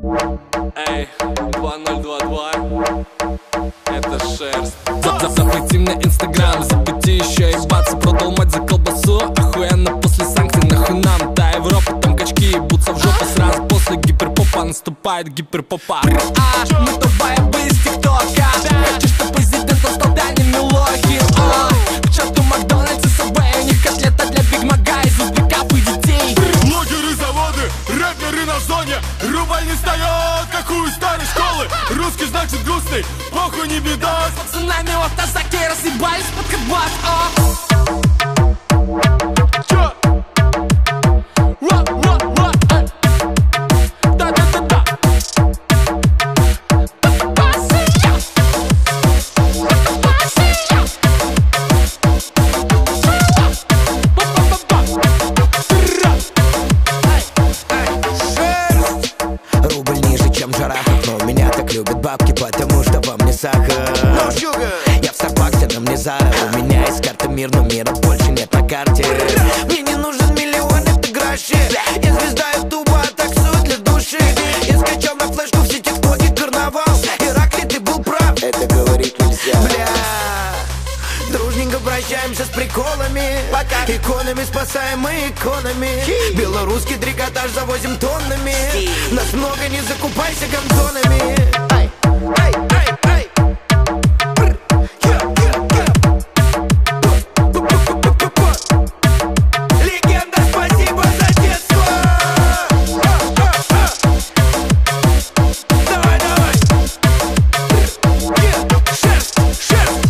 Эй, 2022. Это шерсть. Запусти мне инстаграм, запусти еще и бац. Продал мать за колбасу, охуенно после санкций. Нахуй нам та Европа, там качки ебутся в жопу. Сразу после гиперпопа наступает гиперпопа. Мы тупая бы из тиктока. Хочу, чтоб президент стал Даней Милохин. К черту Макдональдс и Сабвей, у них котлета для Биг Мага из узбеков и детей. Блогеры, заводы, рэперы на зоне. Рубль не встает, как у старой школы. Русский значит грустный, похуй не беда. С пацанами в автозаке разъебались под кабак. Чё? Да-да-да-да. Рубль ниже, чем жара, но меня так любят бабки, потому что во мне сахар. Я в Старбаксе, на мне Зара. У меня есть карта мир, но мира больше нет на карте. Мне не нужен миллион, это гроши. Я звезда ютуба, таксую для души. Я скачал на флешку все тиктоки, карнавал. Иракли, ты был прав, это говорить нельзя. Бля, дружненько прощаемся с приколами. Пока иконами спасаем мы иконами. Белорусский трикотаж завозим тоннами. Нас много, не закупайся гандонами. Ай, ай, ай, ай. Легенда, спасибо за детство. Давай, давай. Шерсть, шерсть.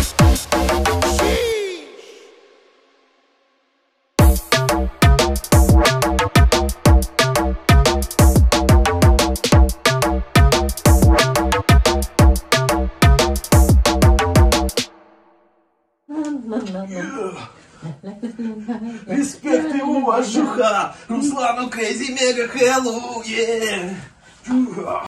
Респект и уважуха Руслану Крейзи Мега Хэллоу,